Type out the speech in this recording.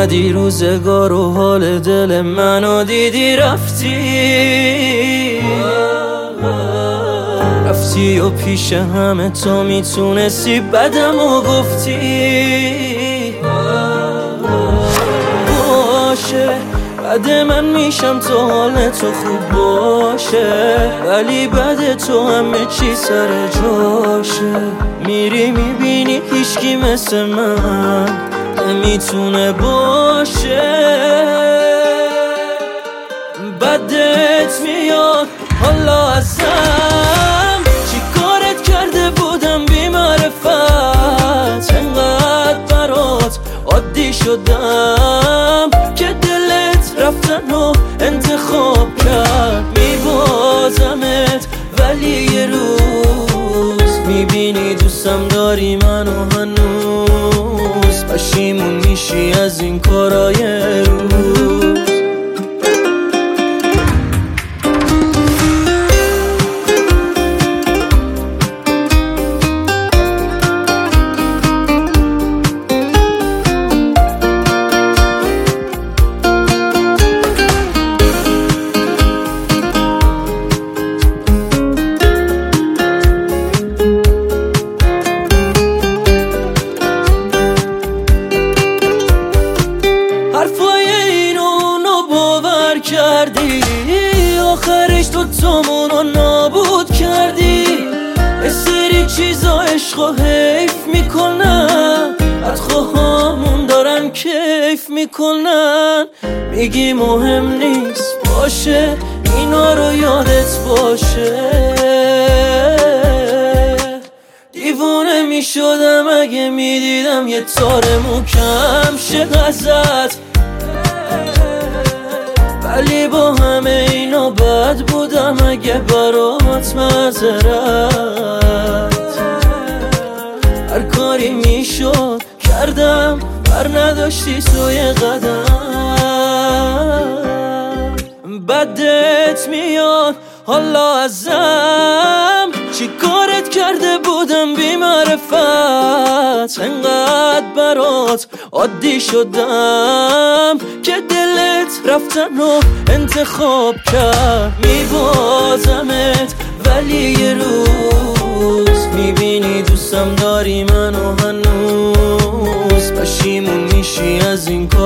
اومدی روزگار و حال دل منو دیدی رفتی و پیش همه تو میتونستی بدمو گفتی باشه بعد من میشم تو حال تو خوب باشه ولی بعد تو همه چی سر جاشه میری میبینی هیچکی مثل من نمیتونه باشه بدت میاد حالا ازم چی کارت کرده بودم بی معرفت انقدر برات عادی شدم که دلت رفتن و انتخاب کرد میبازمت ولی یه روز میبینی دوستم داری منو هنوز پشیمون میشی از این کارای روز حرفای اینو باور کردی آخرش تو تامونو نابود کردی یه سری چیزا عشقو حیف میکنن بدخواهامون دارن کیف میکنن میگی مهم نیست باشه اینا رو یادت باشه دیوونه میشدم اگه میدیدم یه تار محکم شه ازت ولی با همه اینا بد بودم اگه برات معذرت هر کاری میشد کردم بر نداشتی سوی قدم بدت میاد حالا ازم چی کارت کرده بودم بی معرفت انقدر برات عادی شدم که دلت رفتن و انتخاب کرد میبازمت ولی یه روز میبینی دوستم داری منو هنوز پشیمون میشی از این کار